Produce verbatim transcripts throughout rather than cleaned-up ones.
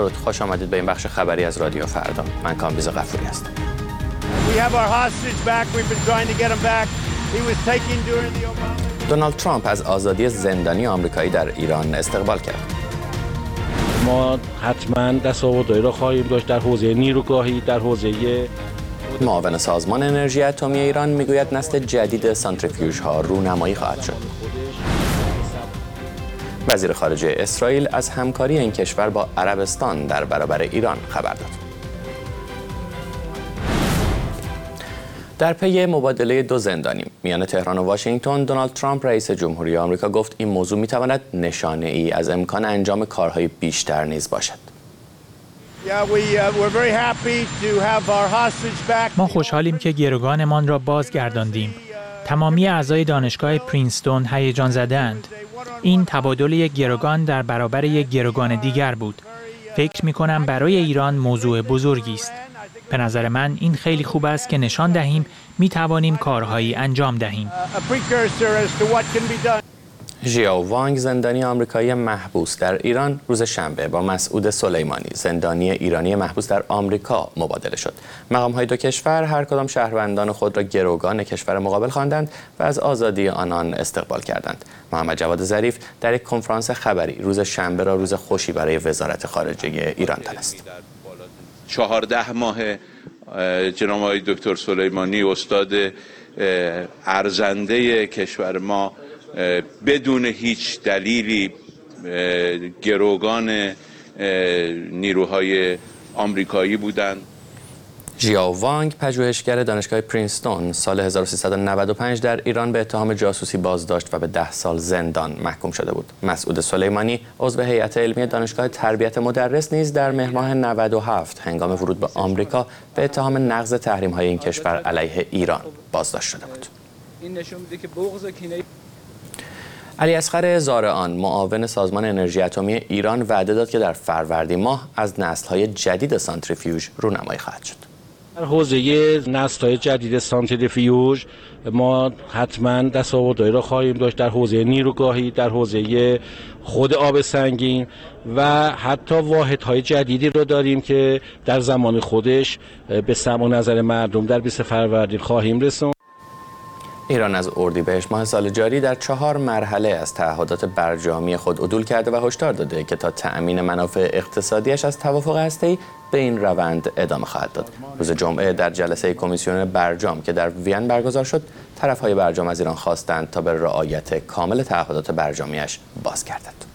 درود، خوش آمدید به این بخش خبری از رادیو فردا. من کامبیز غفوری هستم. دونالد ترامپ از آزادی زندانی آمریکایی در ایران استقبال کرد. ما حتما دستاوردهایی را خواهیم داشت در حوزه نیروگاهی، در حوزه معاون سازمان انرژی اتمی ایران میگوید نسل جدید سانتریفیوژ ها رونمایی خواهد شد. وزیر خارجه اسرائیل از همکاری این کشور با عربستان در برابر ایران خبر داد. در پی مبادله دو زندانی میان تهران و واشنگتن، دونالد ترامپ رئیس جمهوری آمریکا گفت این موضوع میتواند نشانه ای از امکان انجام کارهای بیشتر نیز باشد. ما خوشحالیم که گروگانمان را بازگرداندیم. تمامی اعضای دانشگاه پرینستون هیجان زده‌اند. این تبادل یک گروگان در برابر یک گروگان دیگر بود. فکر می‌کنم برای ایران موضوع بزرگی است. به نظر من این خیلی خوب است که نشان دهیم می‌توانیم کارهایی انجام دهیم. ژیائو وانگ، زندانی آمریکایی محبوس در ایران، روز شنبه با مسعود سلیمانی، زندانی ایرانی محبوس در آمریکا، مبادله شد. مقام‌های دو کشور هر کدام شهروندان خود را گروگان کشور مقابل خواندند و از آزادی آنان استقبال کردند. محمد جواد ظریف در یک کنفرانس خبری روز شنبه را روز خوشی برای وزارت خارجه ایران دانست. چهارده ماه جناب آقای دکتر سلیمانی، استاد ارزنده کشور ما، بدون هیچ دلیلی گروگان نیروهای آمریکایی بودند. ژیائو وانگ، پژوهشگر دانشگاه پرینستون، سال هزار و سیصد و نود و پنج در ایران به اتهام جاسوسی بازداشت و به ده سال زندان محکوم شده بود. مسعود سلیمانی، عضو هیئت علمی دانشگاه تربیت مدرس، نیز در مهر ماه نود و هفت هنگام ورود به آمریکا به اتهام نقض تحریم‌های این کشور علیه ایران بازداشت شده بود. این نشون میده که بغض و کینه علی اصغر زارعان، معاون سازمان انرژی اتمی ایران، وعده داد که در فروردین ماه از نسل‌های جدید سانتریفیوژ رونمایی خواهد شد. در حوزه نسل‌های جدید سانتریفیوژ ما حتما دستاوردهایی را خواهیم داشت در حوزه نیروگاهی، در حوزه خود آب سنگین و حتی واحدهای جدیدی را داریم که در زمان خودش به سمع و نظر مردم در بیست فروردین خواهیم رسوند. ایران از اردیبهشت ماه سال جاری در چهار مرحله از تعهدات برجامی خود عدول کرده و هشدار داده که تا تأمین منافع اقتصادیش از توافق هسته‌ای به این روند ادامه خواهد داد. روز جمعه در جلسه کمیسیون برجام که در وین برگزار شد، طرف‌های برجام از ایران خواستند تا به رعایت کامل تعهدات برجامیش بازگردد.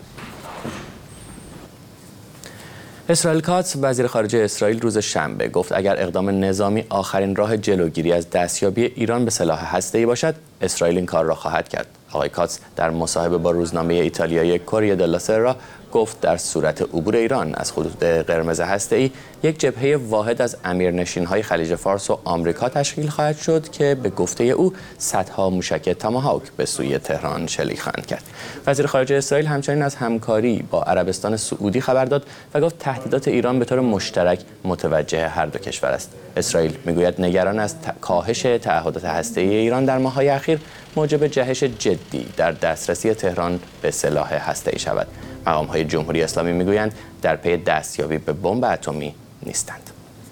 اسرائیل کاتس، وزیر خارجه اسرائیل، روز شنبه گفت اگر اقدام نظامی آخرین راه جلوگیری از دستیابی ایران به سلاح هسته‌ای باشد، اسرائیل این کار را خواهد کرد. آقای کاتس در مصاحبه با روزنامه ایتالیایی کوریه دلا سرا گفت در صورت عبور ایران از خطوط قرمز هسته‌ای، یک جبهه واحد از امیرنشین‌های خلیج فارس و آمریکا تشکیل خواهد شد که به گفته او صدها موشک تاماهاوک به سوی تهران شلیک خواهند کرد. وزیر خارجه اسرائیل همچنین از همکاری با عربستان سعودی خبر داد و گفت تهدیدات ایران به طور مشترک متوجه هر دو کشور است. اسرائیل میگوید نگران از کاهش تعهدات هسته‌ای ایران در ماه‌های اخیر موجب جهش جدی در دسترسی تهران به سلاح هسته‌ای شود. مقام‌های جمهوری اسلامی میگویند در پی دستیابی به بمب اتمی نیستند.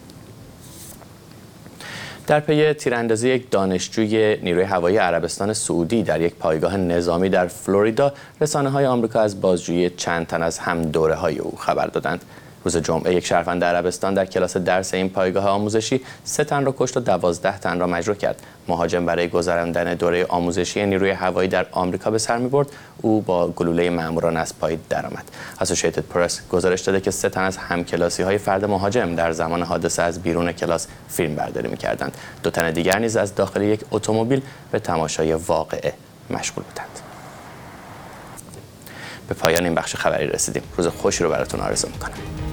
در پی تیراندازی یک دانشجوی نیروی هوایی عربستان سعودی در یک پایگاه نظامی در فلوریدا، رسانه‌های آمریکا از بازجویی چند تن از هم دوره‌های او خبر دادند. روز جمعه یک شهروند عربستان در کلاس درس این پایگاه آموزشی سه تن را کشت و دوازده تن را مجروح کرد. مهاجم برای گذراندن دوره آموزشی نیروی هوایی در آمریکا به سر می‌برد. او با گلوله ماموران از پای درآمد. اسوسییتد پرس گزارش داده که سه تن از همکلاسی‌های فرد مهاجم در زمان حادثه از بیرون کلاس فیلم برداری می‌کردند. دو تن دیگر نیز از داخل یک اتومبیل به تماشای واقعه مشغول بودند. به پایان این بخش خبری رسیدیم. روز خوشی رو براتون آرزو می‌کنم.